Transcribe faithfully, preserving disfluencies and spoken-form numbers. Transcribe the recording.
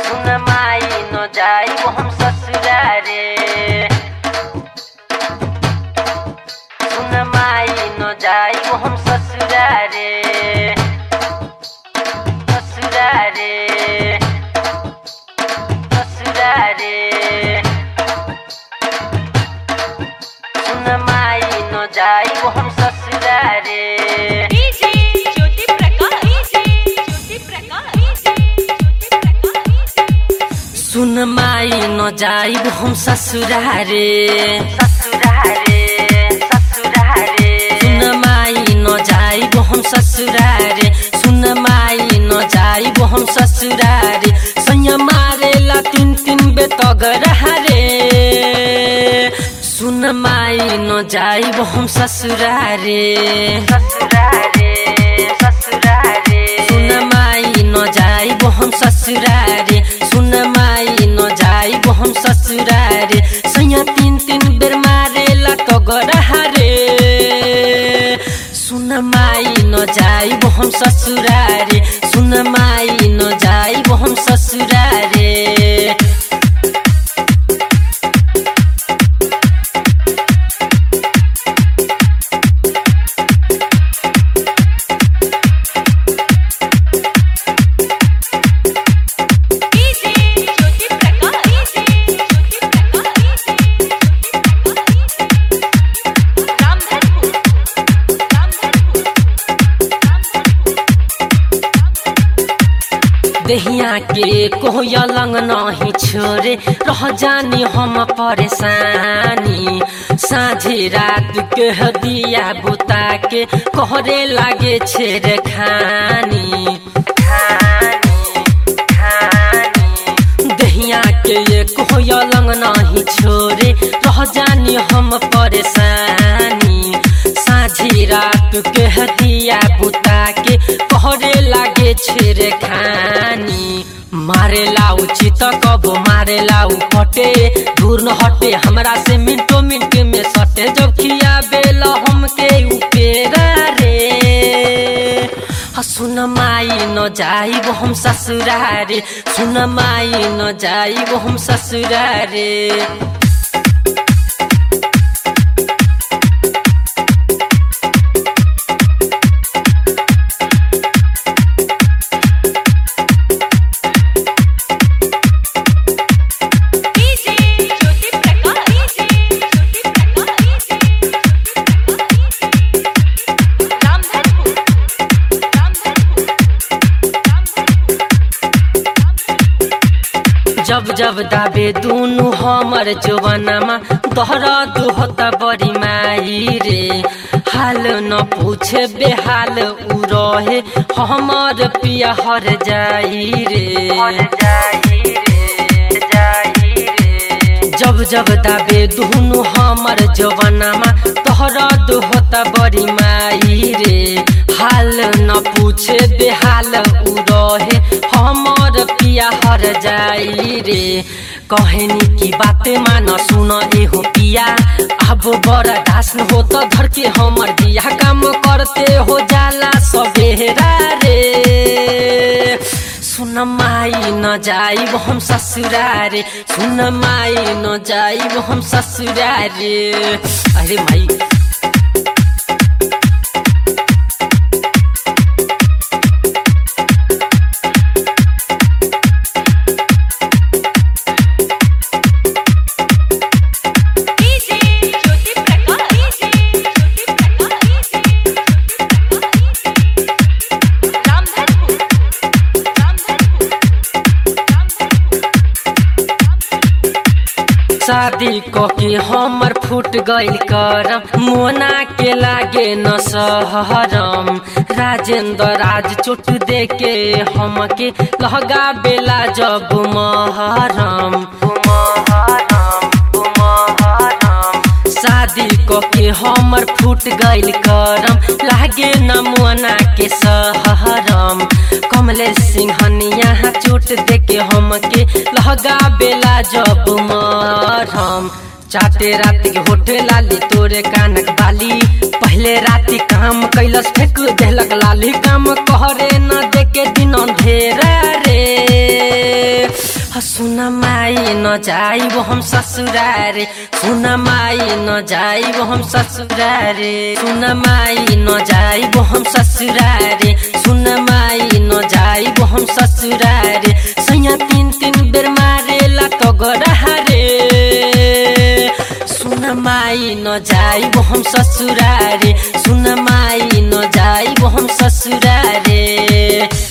सुन माई न जाइब हम ससुरारे सुन माई न जाइब हम ससुरारे ससुरारे ससुरारे सुन माई न जाइब हम ससुरारे सुन माई न जाइब हम ससुरारे ससुरारे ससुरारे सुन माई न जाइब हम ससुरारे सुन माई न जाइब हम ससुरारे सैया मारेला तीन तीन बेतगरा रे सुन माई न जाइब हम ससुरारे ससुरारे ससुरारे सुन माई न जाइब हम ससुरारे सुन माई न जाइब हम ससुरारे सैया तीन तीन बेर मारेला तगरा रे सुन माई न जाइब हम ससुरारे सुन माई न जाइब हम ससुरारे देहिया के कोई अलंग नहीं छोड़े रह जानी हम परेशानी साझे रात के दिया बुता के कहरे लागे छेड़ खानी देहिया के कोई अलंग नहीं छोड़े रह जानी हम परेशानी साझी रात के दिया बुता के कहरे लागे छेड़ खानी मारे लाऊ चित कब मारे लाऊ फटे दूर न हटे हमरा से मिनटो मिनट में सटे जब खिया बेला हमके उपेरा रे सुन माई न जाइब हम ससुरारे सुन माई न जाइब हम ससुरारे जब जब दाबे दूनु हमर जवानमा दोहरा दुहता बड़ी माई रे हाल न पूछे बेहाल उ रहे हमर पिया हर जाई रे जब जब दाबे दूनु हमर जवानमा दोहरा दुहता बड़ी माई रे हाल न पूछे बेहाल उ रहे हमर पिया हर जाई रे कहनी की बात मान सुन एहो पिया अब बड़ा दास हो तो धर के हमर दिया काम करते हो जाला सबेरा रे सुन माई न जाइब हम ससुरारे सुन माई न जाइब हम ससुरारे अरे माई शादी के हमर फूट गइल करम मोना के लागे न सहरम राजेंद्र राज चोट दे के हमके लहगा बेला जब महरम शादी के हमर फूट गइल करम लागे न मोना के सहरम कमलेश सिंहनिया चोट दे के हमके लहगा बेला जब मरम चाटे रात के होठे लाली तोरे कानक बाली पहले राती काम कैलस फेंक देलक लाली काम कहरे न देके दिन अंधेरा रे सुन माई न जाइबो हम ससुरारे, सुन माई न जाइबो हम ससुरारे, सुन माई न जाइबो हम ससुरारे, सुन माई न जाइबो हम ससुरारे। सैया तीन तीन बेर मारेला तो गरहारे, सुन माई न जाइबो हम ससुरारे, सुन माई न जाइबो हम ससुरारे।